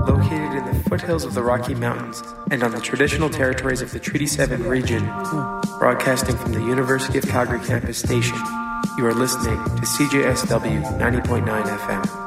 Located in the foothills of the Rocky Mountains and on the traditional territories of the Treaty 7 region, broadcasting from the University of Calgary campus station, you are listening to CJSW 90.9 FM.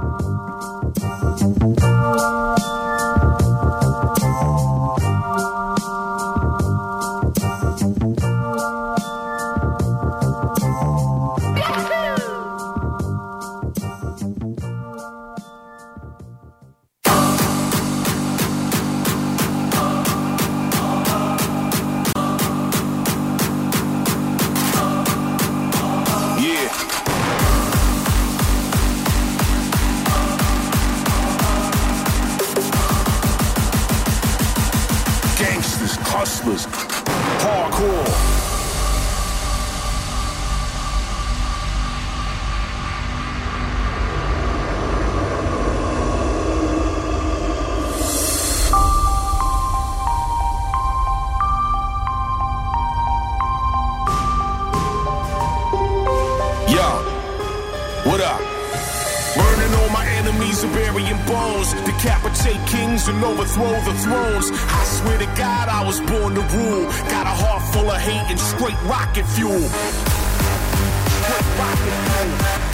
And overthrow the thrones. I swear to God, I was born to rule. Got a heart full of hate and straight rocket fuel. Straight rocket fuel.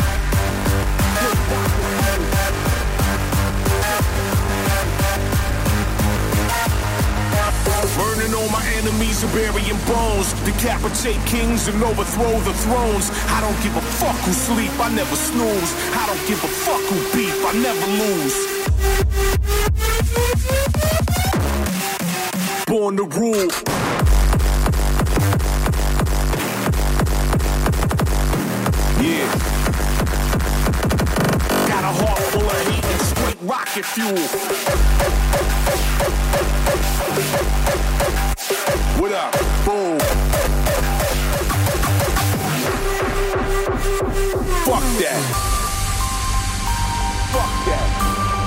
Burning all my enemies and burying bones. Decapitate kings and overthrow the thrones. I don't give a fuck who sleep, I never snooze. I don't give a fuck who beef, I never lose. Born to rule. Yeah. Got a heart full of hate and straight rocket fuel. What up? Boom. Fuck that. Fuck that.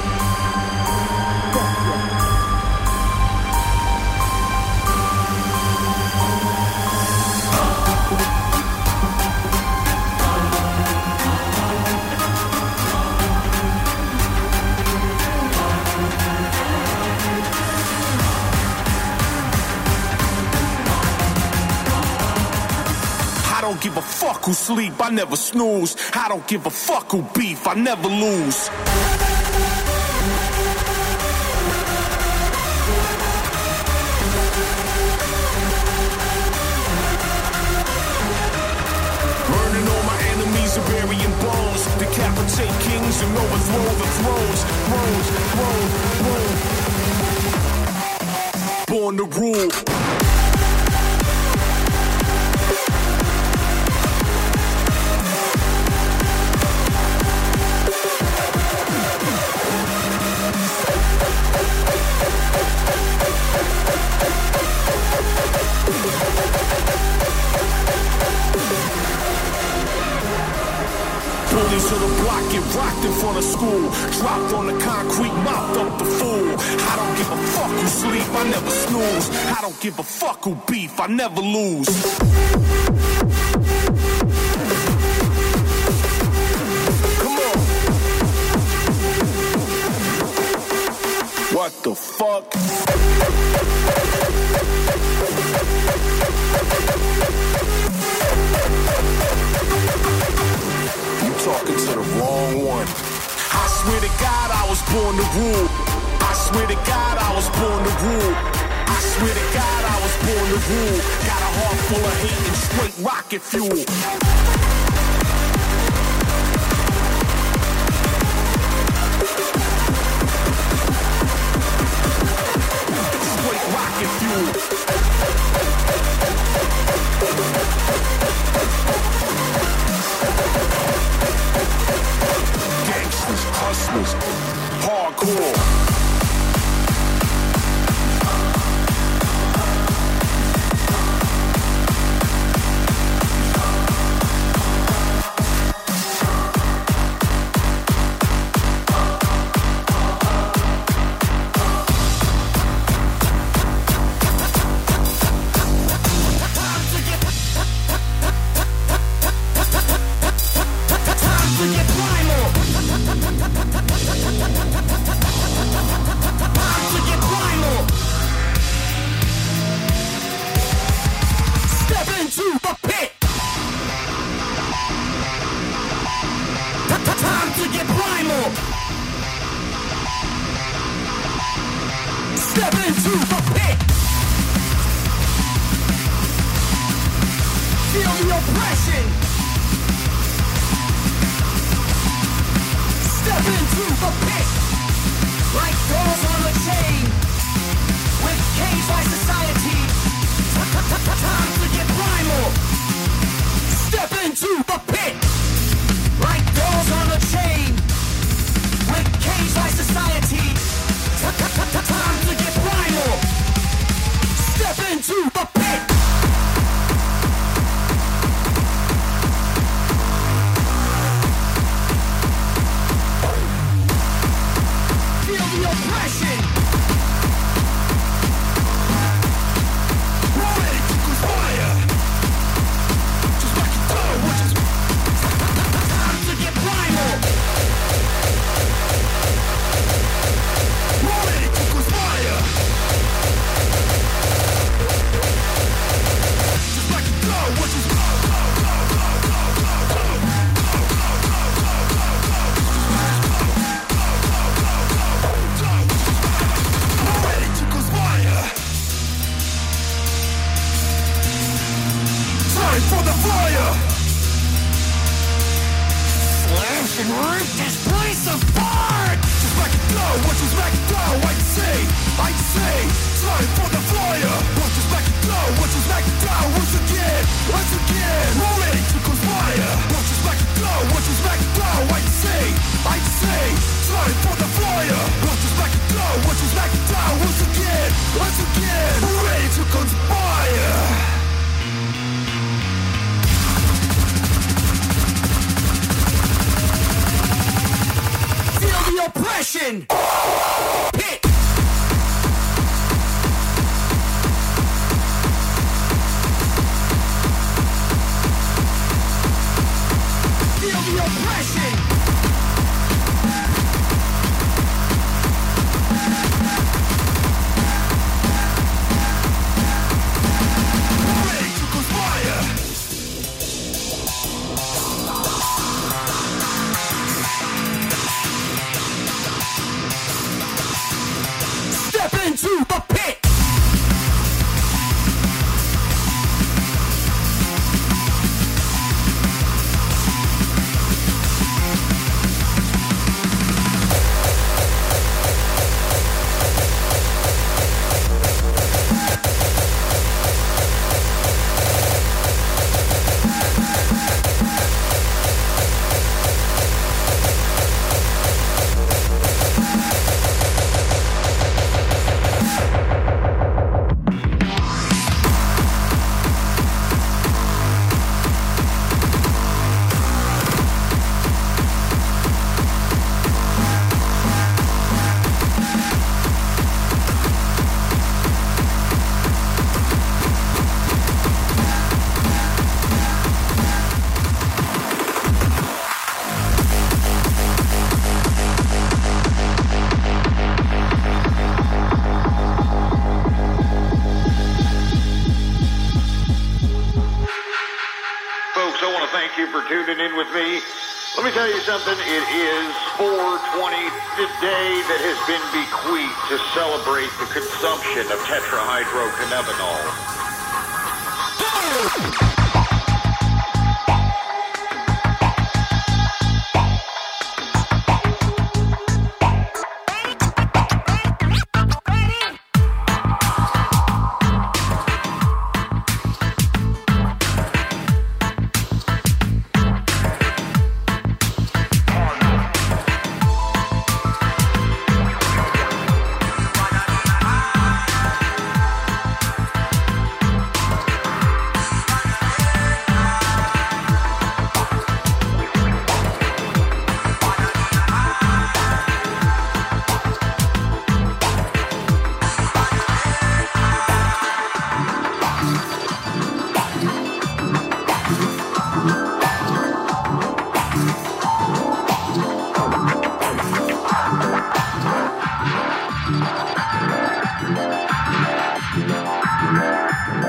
I don't give a fuck who sleep, I never snooze. I don't give a fuck who beef, I never lose. Burning all my enemies and burying bones. Decapitate kings and overthrow the thrones. Thrones. Born to rule. Bullies on the block get rocked in front of school. Dropped on the concrete, mopped up the fool. I don't give a fuck who sleep, I never snooze. I don't give a fuck who beef, I never lose. Come on. What the fuck? Talking to the wrong one. I swear to God I was born to rule. I swear to God I was born to rule. I swear to God I was born to rule. Got a heart full of hate and straight rocket fuel. Straight rocket fuel. Gangsters, hustlers, hardcore. to get primal. Step into the pit. Feel the oppression. Step into the pit. Like dolls on a chain. With caged by society. Time to get primal. Step into the pit. Like dolls on a chain. With caged by society. Time to get primal. Step into the pit. Feel the oppression. Ready to conspire. Just like you do, which is time to get primal. Ready to conspire. Just like you do, which is ready to conspire. Time for the fire. Slash and rip this place apart. Just like it go, what you smack it down, I'd say, time for the fire. What you smack it down, what you smack it down, once again, we're ready to conspire. What you smack it down, what you smack it down, I'd say, time for the fire. What you smack it down, what you smack it down, once again, we're ready to conspire. Feel the oppression. Pit. Feel the oppression. Ready to conspire. Step into the pit. Folks, I want to thank you for tuning in with me. Let me tell you something. It is 420, the day that has been bequeathed to celebrate the consumption of tetrahydrocannabinol.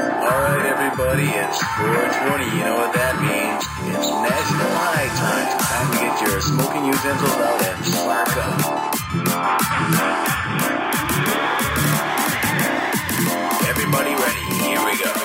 It's 420, you know what that means. It's National High Time. back, get your smoking utensils out and spark up. Everybody ready? Here we go.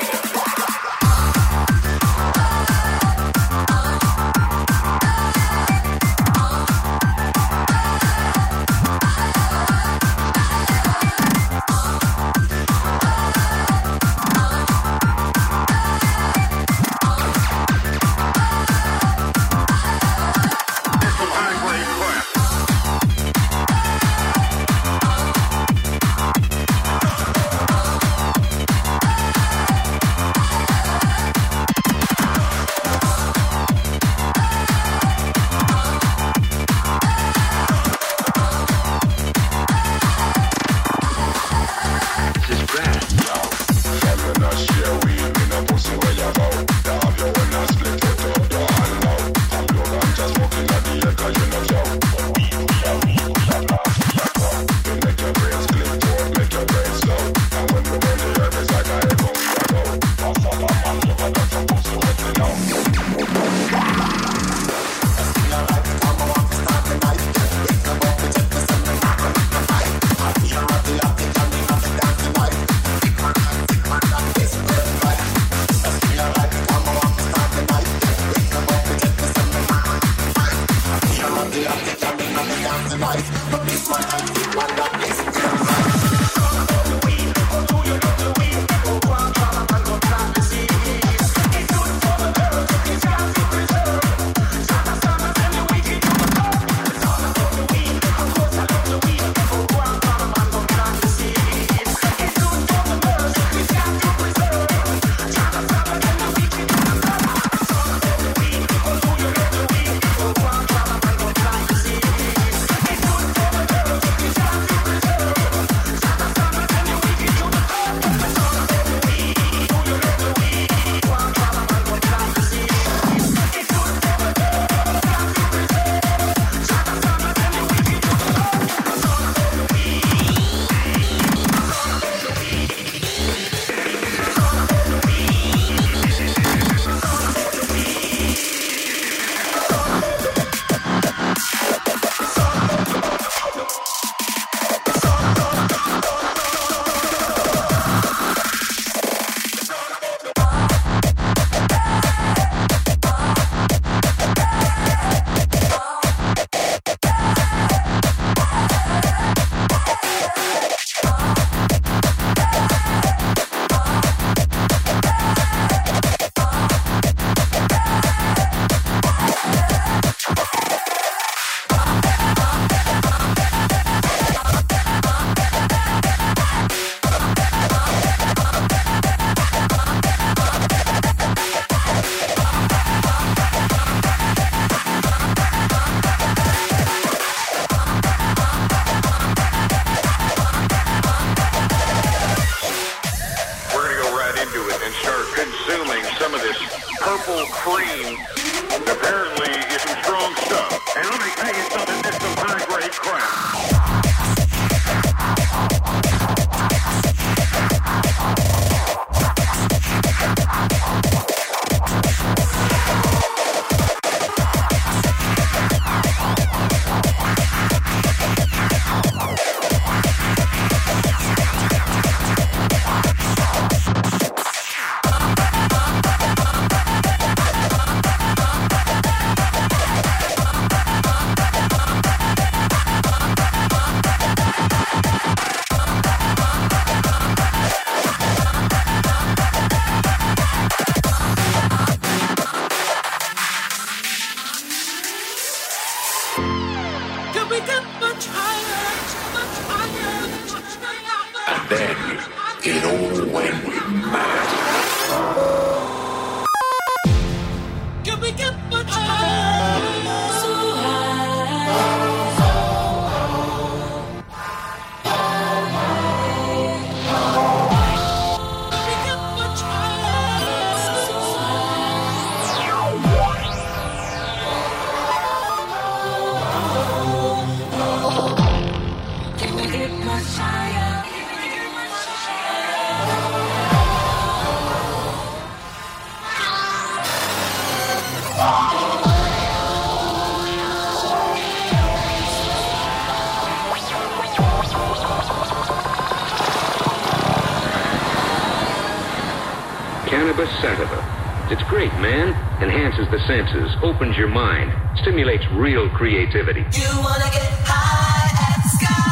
cannabis sativa. It's great, man. Enhances the senses, opens your mind, stimulates real creativity. You wanna get high at the sky.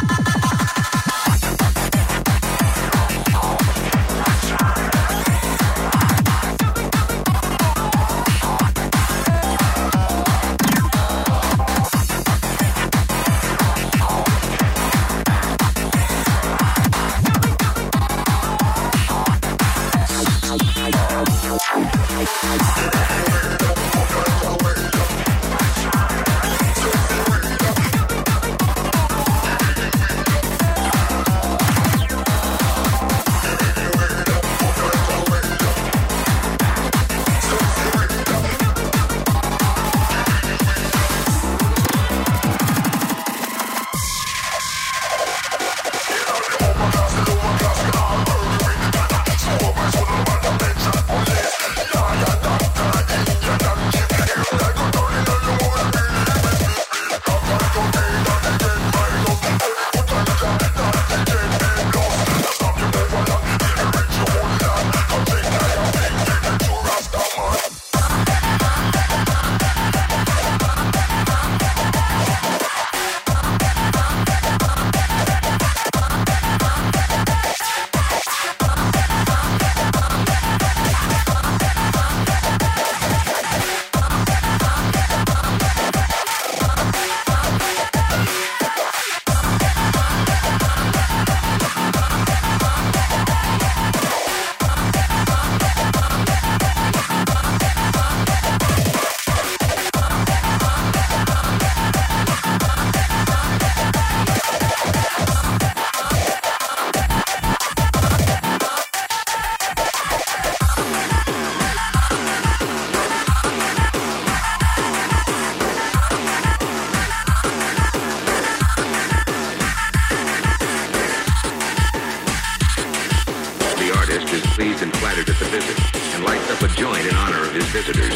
pleased and flattered at the visit and lights up a joint in honor of his visitors.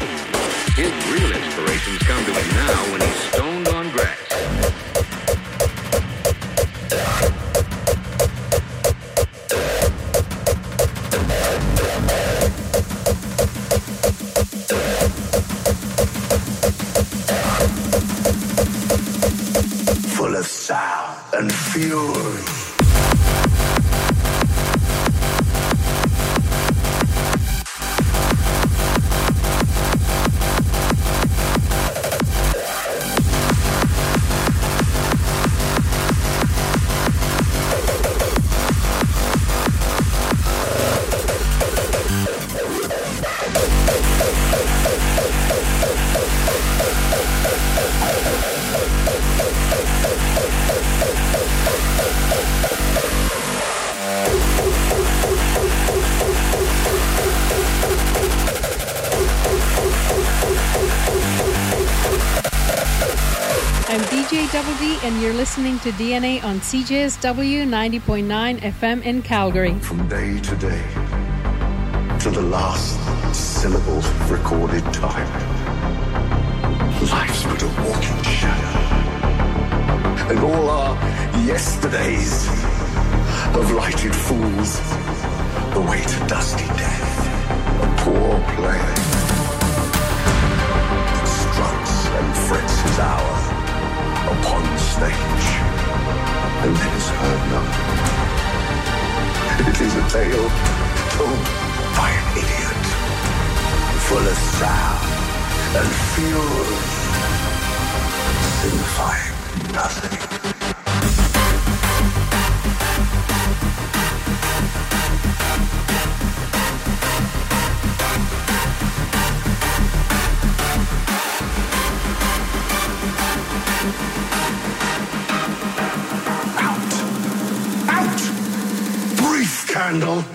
His real inspirations come to him now when he's stoned on grass. Full of sound and fury. I'm DJ Double D, and you're listening to DNA on CJSW 90.9 FM in Calgary. From day to day, to the last syllable of recorded time, life's but a walking shadow. And all our yesterdays have lighted fools the way to dusty death. A poor player struts and frets his hour upon the stage, and then is heard none. It is a tale told by an idiot, full of sound and fury, signifying nothing. Candle.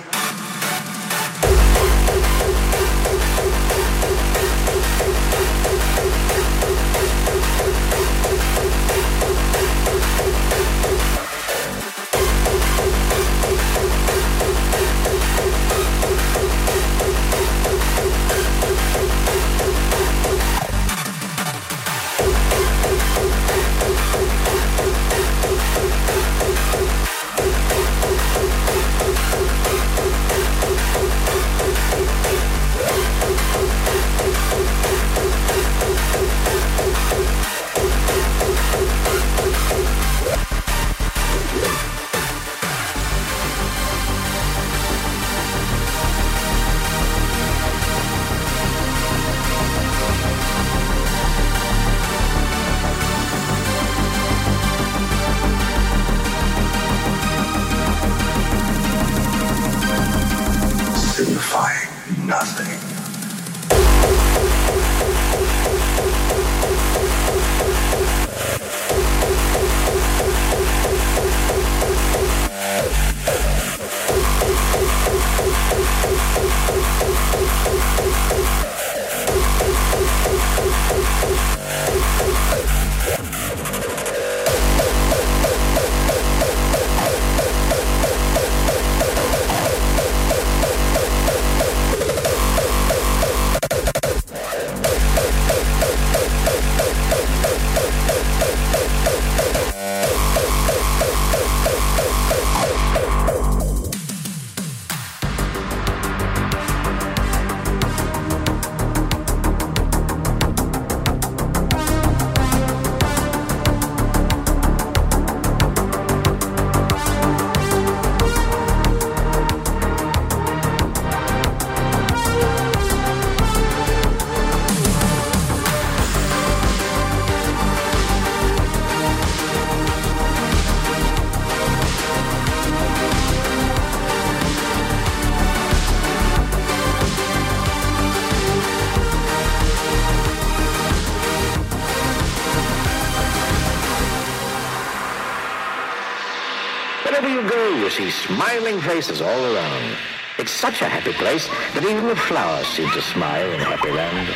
Wherever you go, you see smiling faces all around. It's such a happy place that even the flowers seem to smile in Happy Land.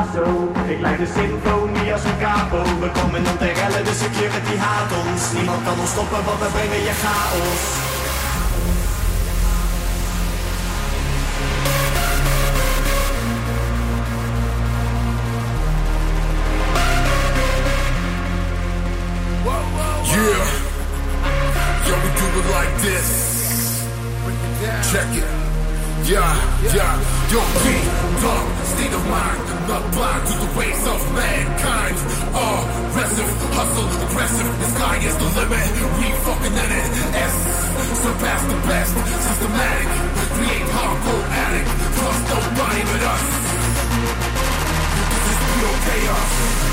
ASO. Ik lijk de symfonie als een capo. We komen om te rellen, de security haat ons. Niemand kan ons stoppen, want we brengen je chaos. Yeah, yo, we do it like this. Check it. Yeah, yo, dog, state of mind, not blind to the ways of mankind. Aggressive, hustle, aggressive, the sky is the limit. We fucking in it. S, surpass the best, systematic. Create hardcore addict, trust nobody but us. This is pure chaos.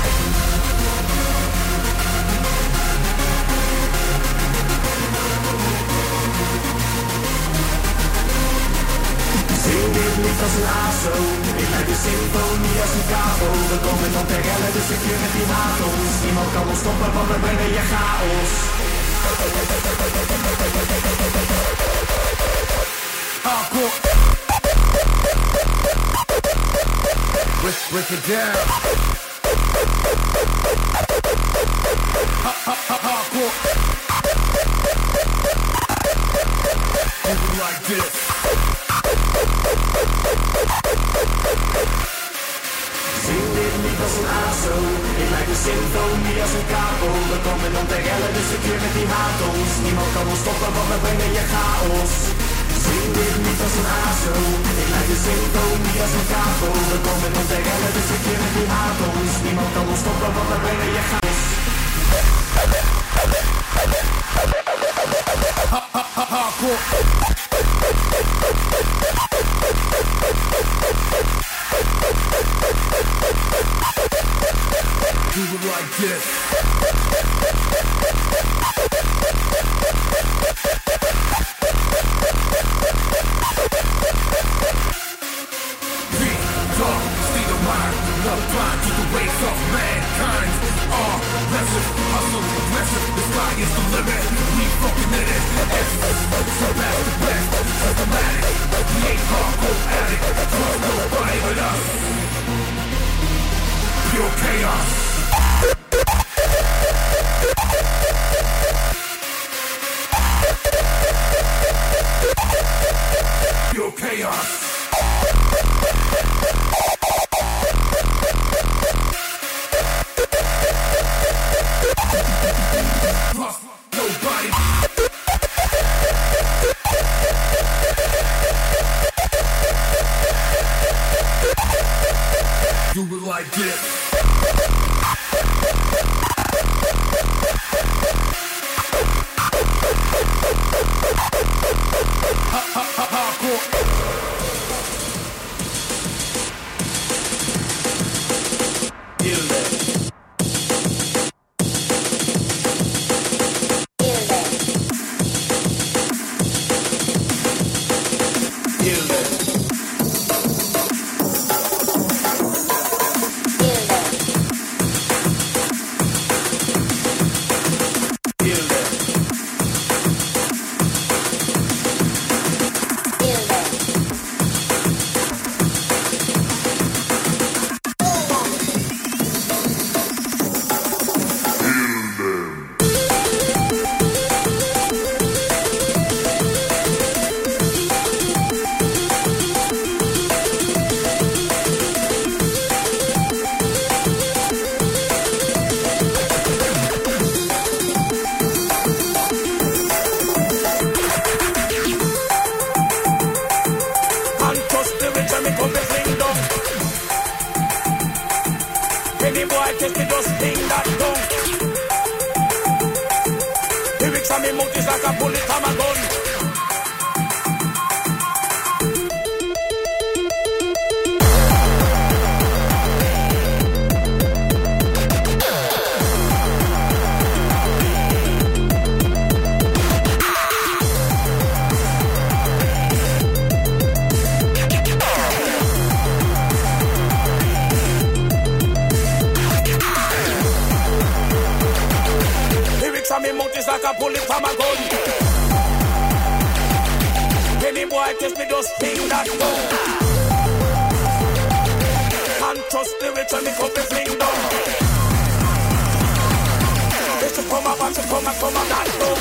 Zing dit niet als een ASO. Ik lijk de symfonie als een capo. We komen om te rellen, de security haat ons. Niemand kan ons stoppen, want we brengen je chaos. Hardcore. Break it down. Hardcore. Do it like this. Zing dit niet als een ASO. Ik lijk de symfonie als een capo. We komen om te rellen, de security haat ons. Niemand kan ons stoppen, want we brengen je chaos. Zing dit niet als een ASO. Ik lijk de symfonie als een capo. We komen om te rellen, de security haat ons. Niemand kan ons stoppen, want we brengen je chaos. Hardcore. Do it like this. Dog, state of mind, not blind to the ways of mankind. Aggressive, hustle, aggressive, the sky is the limit. We fucking in it. S, surpass the best, systematic. Create hardcore addict, trust nobody but us. Pure chaos. Pure chaos. Trust nobody. Do it like this. Hardcore. trust the rich and the couple fling down. It's a come up, it's a come up, that down.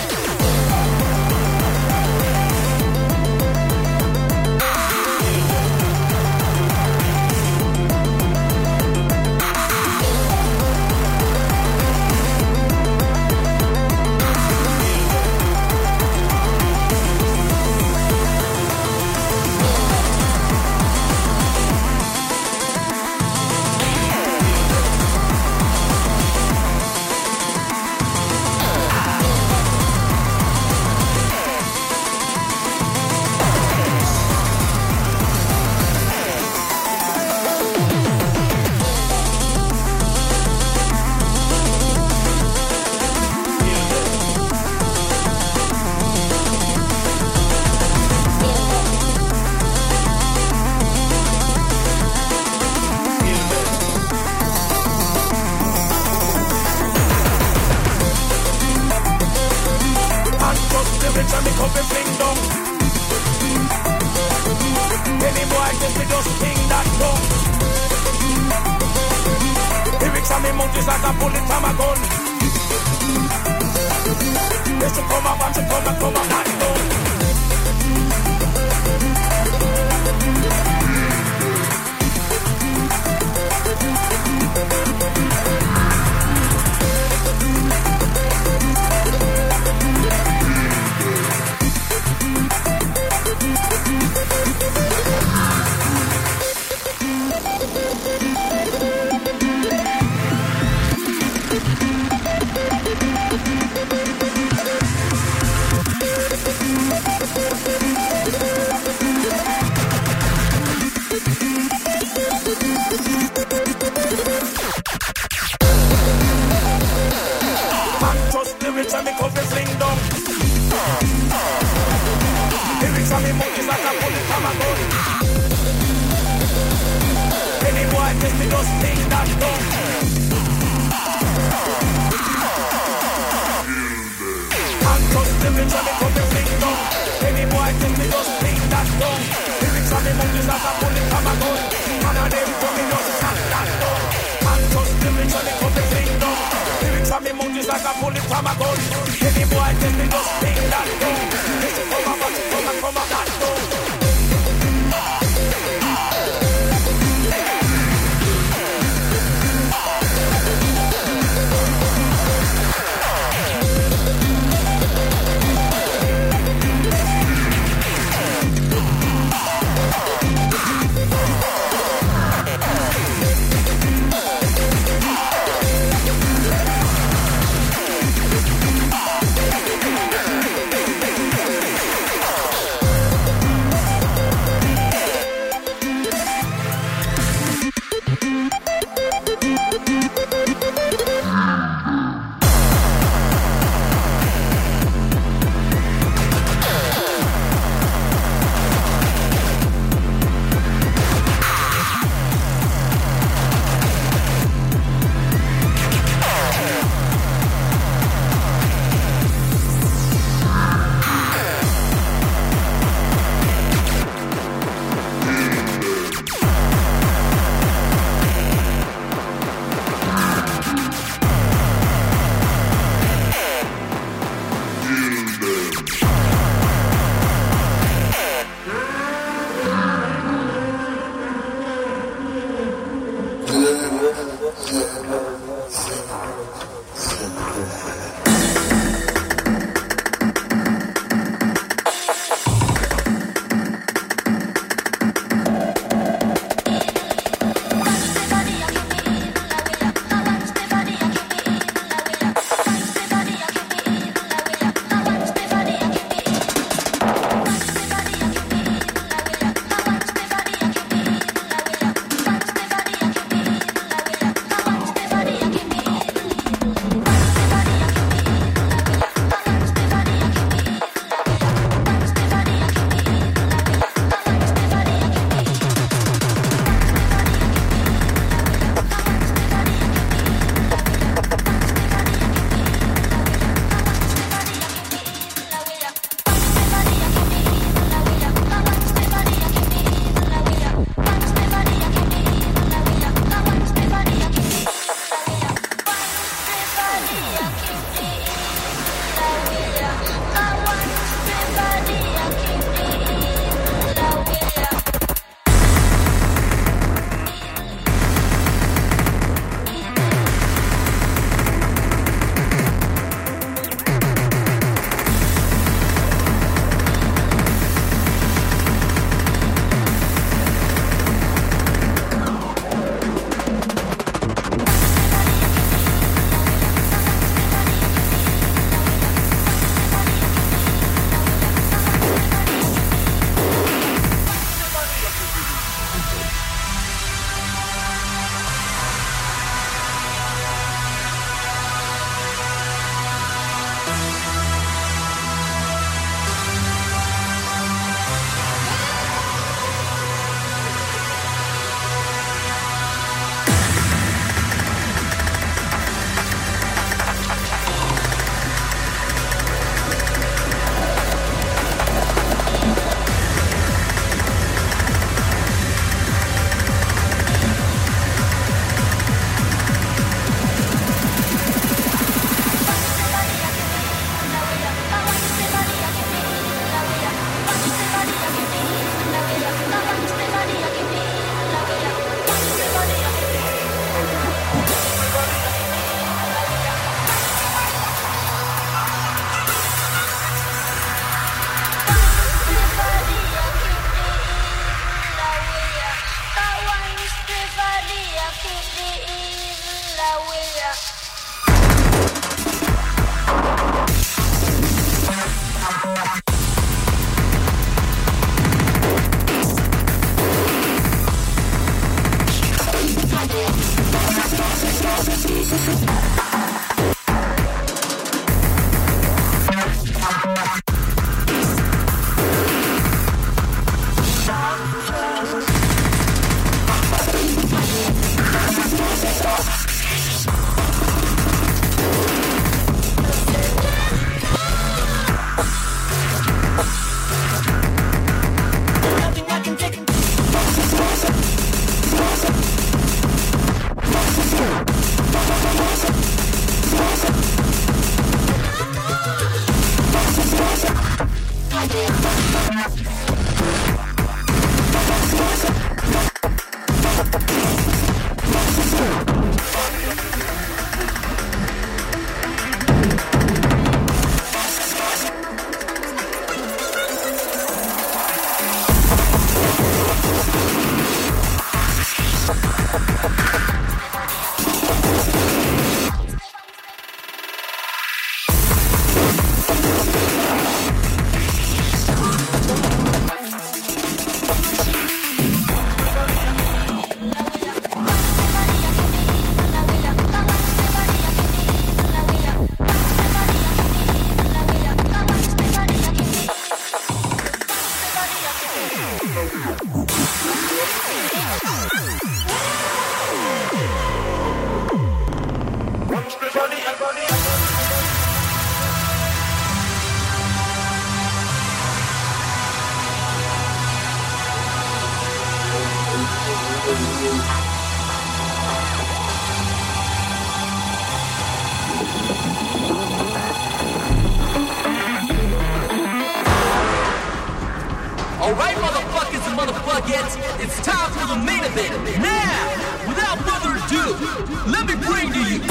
Alright, motherfuckers and motherfuckers, it's time for the main event. Now, without further ado, let me bring to you.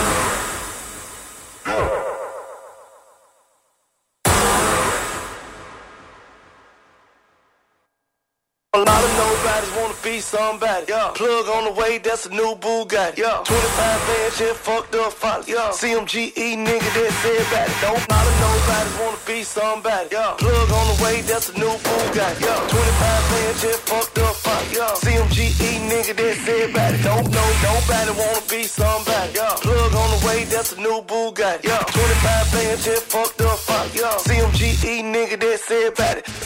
A lot of nobodies wanna be somebody. Yeah. Plug on the way, that's a new Bugatti. Yeah. 25 band shit, fucked up folly. Yeah. CMGE nigga that said about it. Don't. A lot of nobodies wanna be somebody. Yeah. Plug on the way, that's a new Bugatti. Yeah. 25 band shit, fucked up folly. Yeah. CMGE nigga that said about it. Don't know, nobody wanna be somebody. Yeah. Plug on the way, that's a new Bugatti. Yeah. 25 band shit, fucked up folly. Yeah. CMGE nigga that said about it.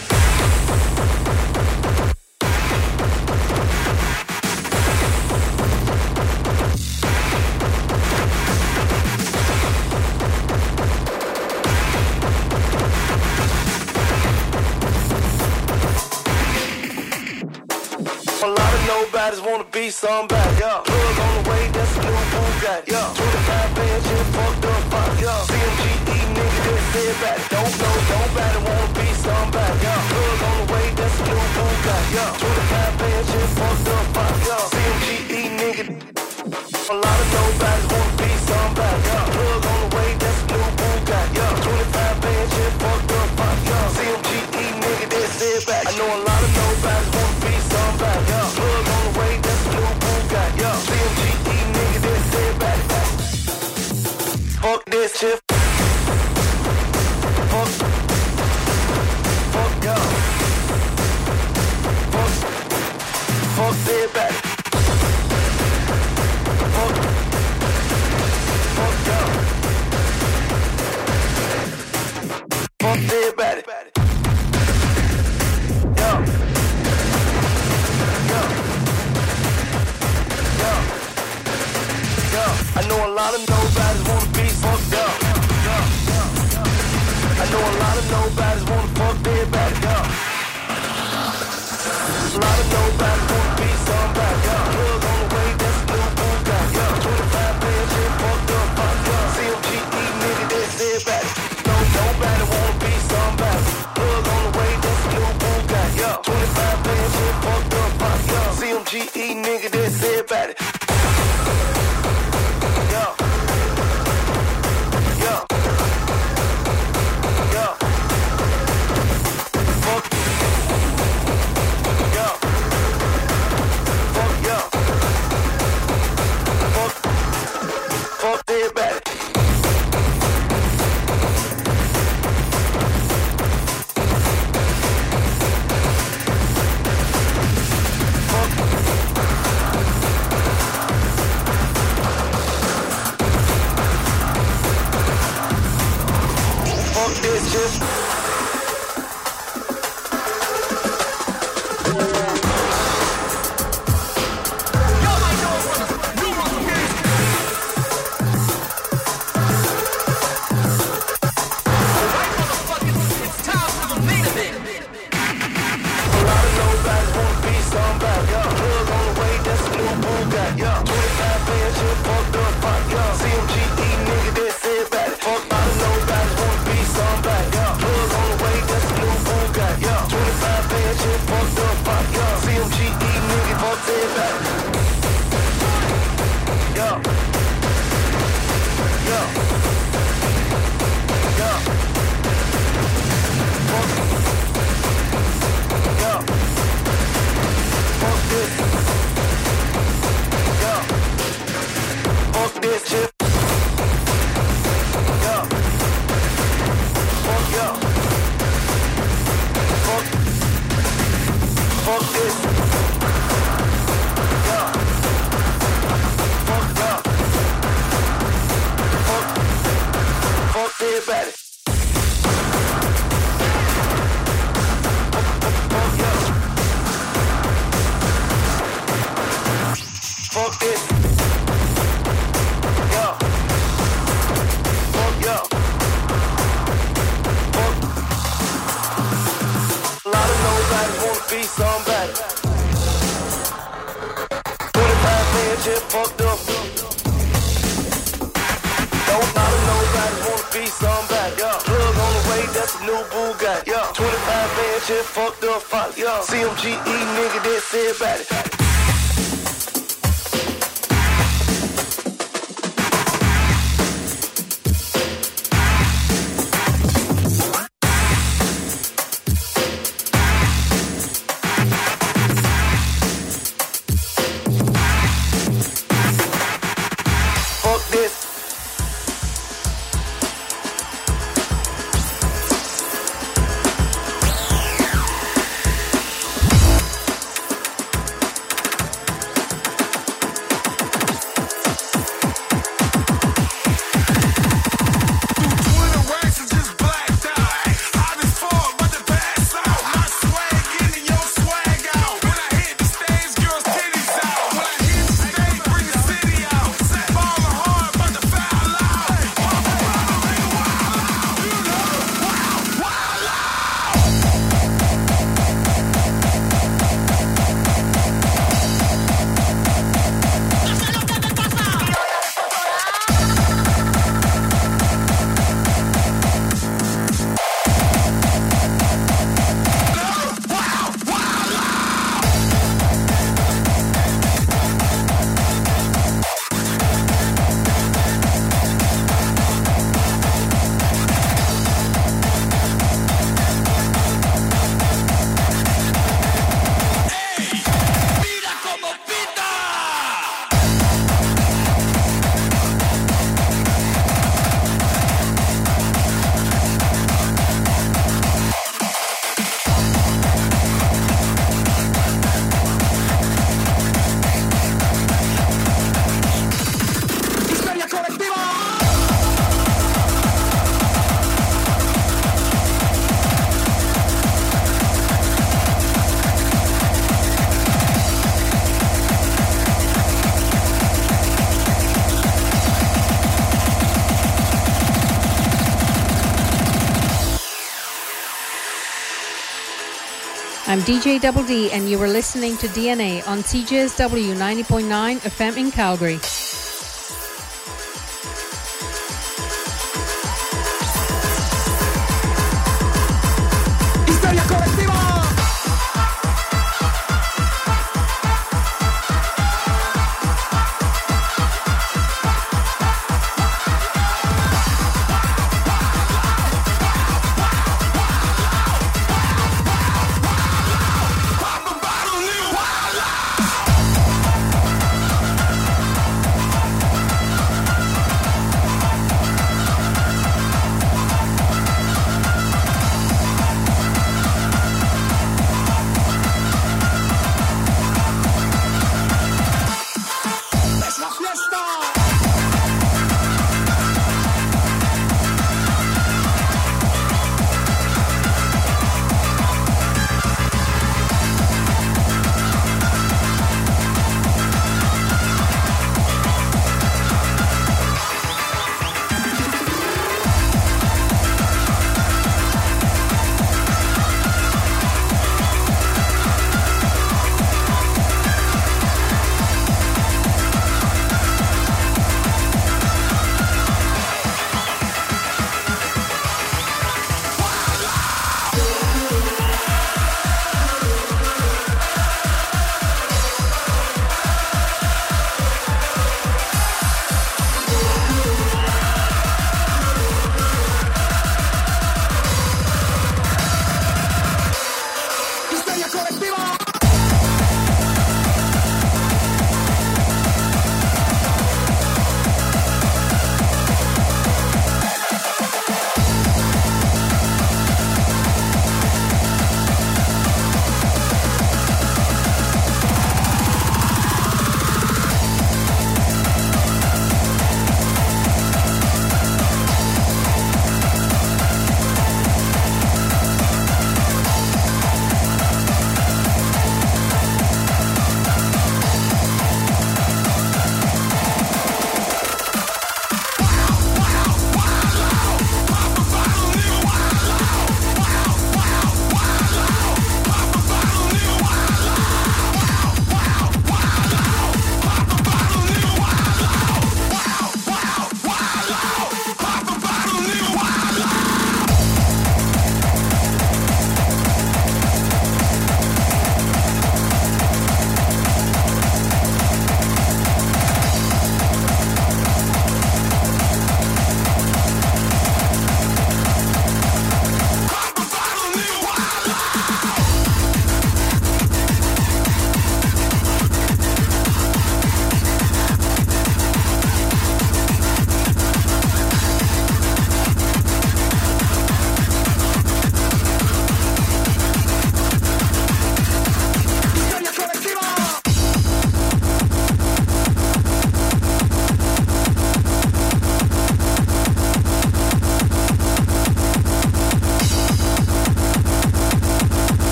A lot of nobodies wanna be somebody. Yeah. Plug on the way, that's a new Bugatti. Yeah. 25 band shit, fucked up fight. Yeah. CMGE nigga that said about it. Don't know, nobody wanna be somebody. Yeah. Plug on the way, that's a new Bugatti. Yeah. 25 band shit, fucked up fight. Yeah. CMGE nigga. A lot of nobodies wanna be somebody. Yeah. Plug on the way, that's a new Bugatti. Yeah. 25 band shit, fucked up fight. Yeah. CMGE nigga that said about it. I know a lot of nobodies wanna be somebody. Yeah. Plug on the way, that's a new Bugatti. Yeah. CMGE nigga that said about it. Fuck this shit. Fuck. Fuck y'all. Fuck that about it. Fuck. Fuck y'all. Fuck that about it. Yo. Yo. Yo. Yo. I know a lot of nobodies wanna be fucked up. Yo. I know a lot of nobodies wanna fuck their body. Yo. A lot of nobodies wanna be somebody. Yo. Plug on the way, that's a new Bugatti. Yo. 25 band shit, fucked up. Yo. CMGE nigga that said about it. No, nobody wanna be somebody. Plug on the way, that's a new Bugatti. Yo. 25 band shit, fucked up. Yo. CMGE nigga that said about it. Yo. Yo. Yo. Fuck. Yo. Fuck yo. Fuck. Fuck that about it. Fuck this shit. Fuck just fucked up, fuck, yeah. CMGE nigga that said about it. I'm DJ Double D, and you were listening to DNA on CJSW 90.9 FM in Calgary.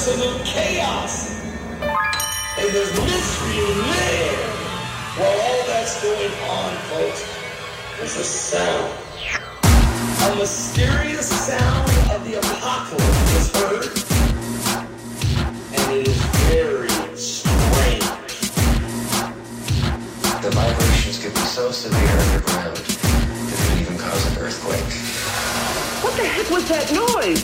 absolute chaos. And there's mystery in there. While all that's going on, folks, there's a sound. A mysterious sound of the apocalypse is heard. And it is very strange. The vibrations could be so severe underground that it could even cause an earthquake. What the heck was that noise?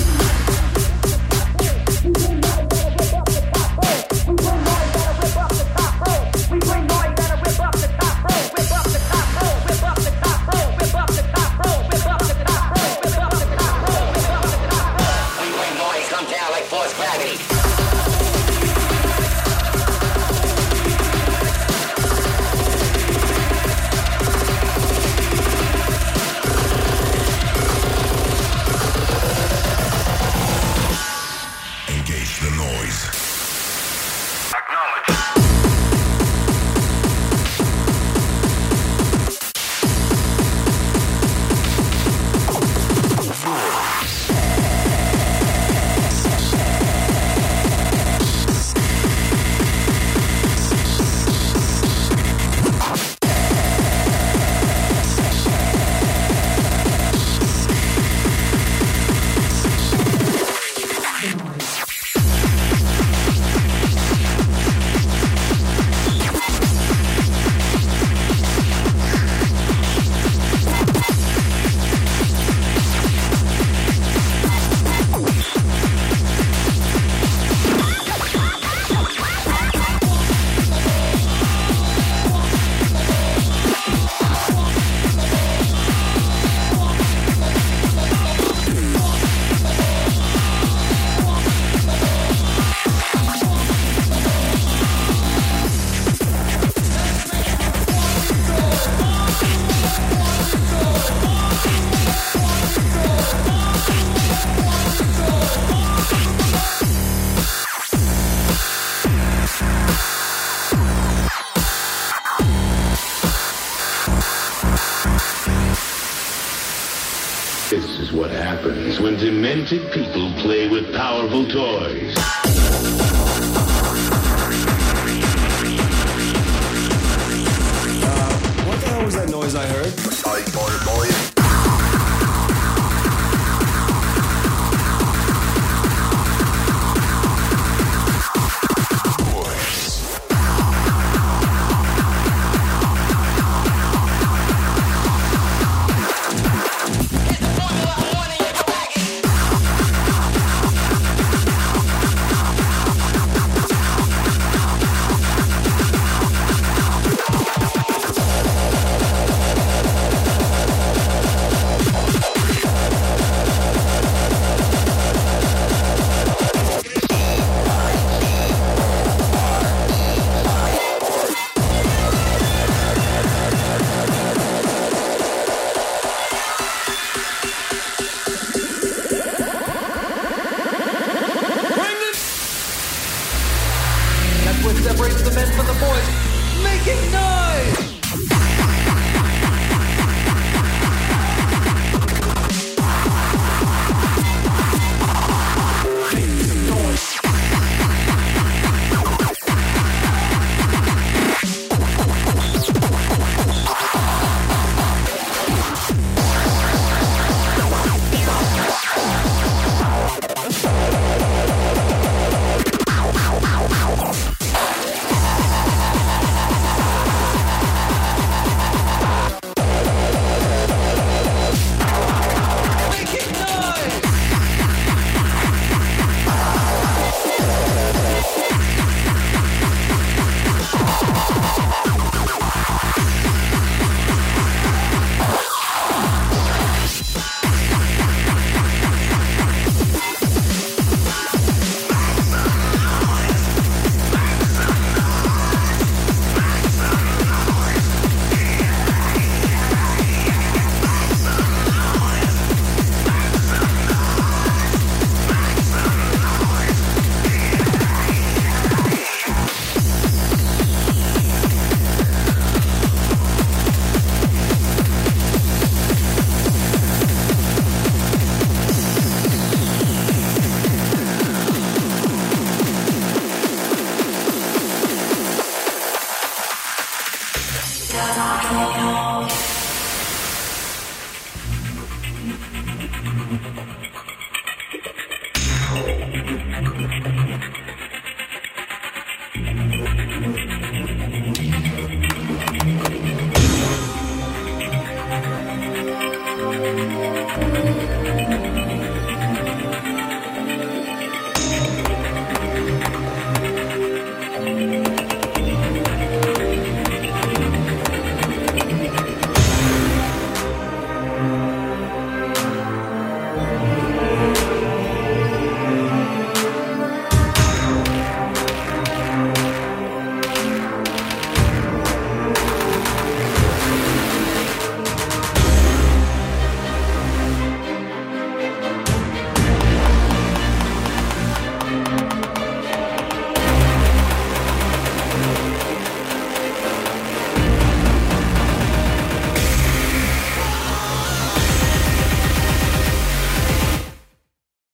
This is what happens when demented people play with powerful toys. What the hell was that noise I heard?